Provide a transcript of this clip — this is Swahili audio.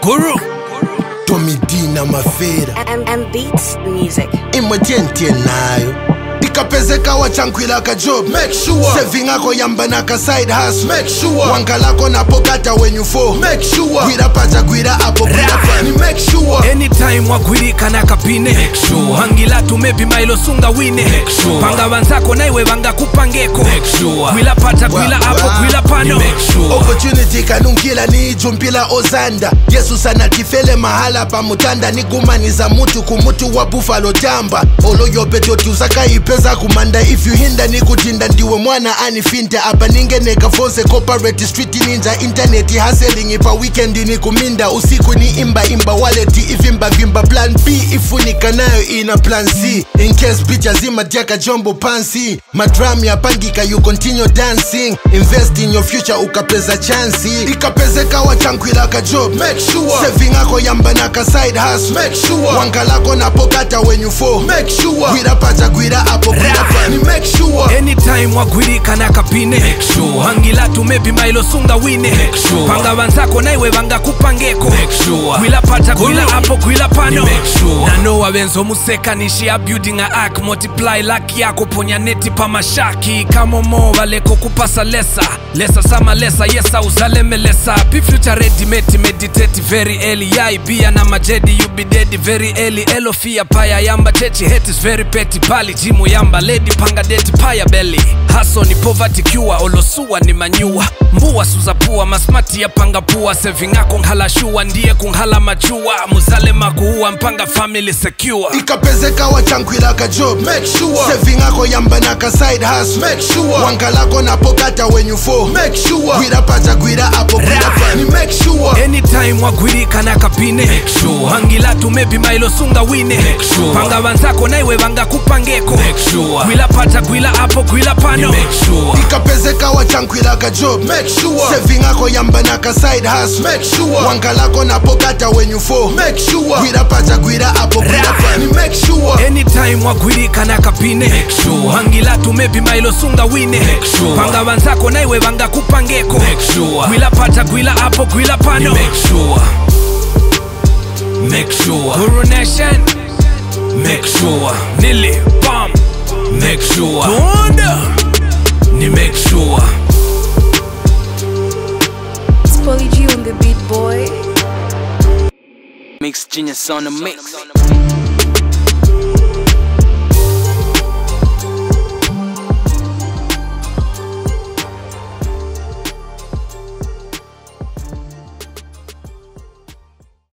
Guru Tommy D na Mafera and beats music. Imagine nayo Ikapezeka wachankwila ka job. Make sure saving ako yamba ka side hustle. Make sure wangalako na pokata when you fall. Make sure gwira paja gwira apo gwira pani. Make sure anytime wagwirika na kapine. Make sure hangila tumebi mailo sunga wine. Make sure panga wanzako na iwe wanga kupangeko. Make sure gwila paja gwila apo gwila pano. Make sure opportunity kanunkila ni jumpila ozanda. Yesu sana tifele mahala pa mutanda. Nigumaniza mutu kumutu wa buffalo jamba. Olo yobeto tuzaka pesa kumanda. If you hinder ni kutinda ndiwe mwana anifinta. Apa ninge neka fonse corporate street ninja. Internet hustling ipa weekend ni kuminda. Usiku ni imba wallet ifimba vimba. Plan B ifunika nayo ina plan C. In case bitch azima diaka jumbo pansi. Madram ya pangika you continue dancing. Invest in your future ukapeza chansi. Ikapezeka wachankwila ka job. Make sure saving ako yamba ka side hustle. Make sure wangalako na pokata when you fall. Make sure gwira paja gwira apo gwira pani. Make sure anytime wagwirika na kapine. Make sure hangila tumebi mailo sunga wine. Make sure panga wanzako na iwe wanga kupangeko. Make sure gwila pata gwila apo gwila pano. Make sure na no wawenzo museka nishi a building a arc. Multiply laki yako ponya neti pa mashaki. Kamo mo waleko kupasa lesa sama lesa yesa uzaleme lesa. Be future ready meditate very early. Yai bia na majedi you be dead very early. Elofia paya yamba chechi hate is very petty. Bali jimu yamba lady panga deti paya belly. Haso ni poverty cure olosua ni manyua. Mbuwa suzapua masmati ya panga pua. Saving ako nghala shua ndiye kunghala machua. Muzale makuua mpanga family secure. Ikapezeka wachankwila ka job. Make sure saving ako yamba ka side hustle. Make sure wangalako na pokata when you fall. Make sure gwira paja gwira apo gwira pani. Make sure anytime wagwirika na kapine. Make sure hangila tumebi mailo sunga wine. Make sure panga wanzako na iwe wanga kupangeko. Make sure gwila paja gwila apo gwila pano. Make sure ikapezeka wachankwila ka job. Make sure saving ako yamba ka side hustle. Make sure wangalako na pokata when you fall. Make sure gwira paja gwira apo gwira pani. Make sure anytime wagwirika na kapine. Make sure hangila tumebi mailo sunga wine. Make sure panga wanzako na iwe wanga kupangeko. Make sure gwila paja gwila apo gwila pano. Make sure Guru Nation. Make sure Nili Bam. Make sure Tuanda ni make sure It's Polly G on the beat, boy. Mix genius on the mix.